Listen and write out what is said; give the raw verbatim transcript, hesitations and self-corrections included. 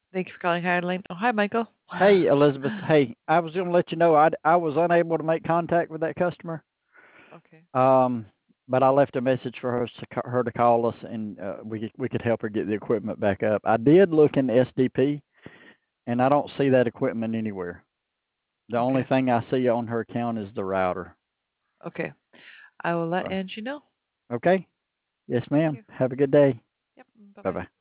Thank you for calling Higher Lane. Oh, hi, Michael. Hey, Elizabeth. Hey, I was going to let you know I I was unable to make contact with that customer. Okay. Um, but I left a message for her to ca- her to call us, and uh, we could- we could help her get the equipment back up. I did look in S D P, and I don't see that equipment anywhere. The only Okay. thing I see on her account is the router. Okay. I will let So, Angie know. okay. Yes, Thank ma'am. you. Have a good day. Yep. Bye Bye bye. bye.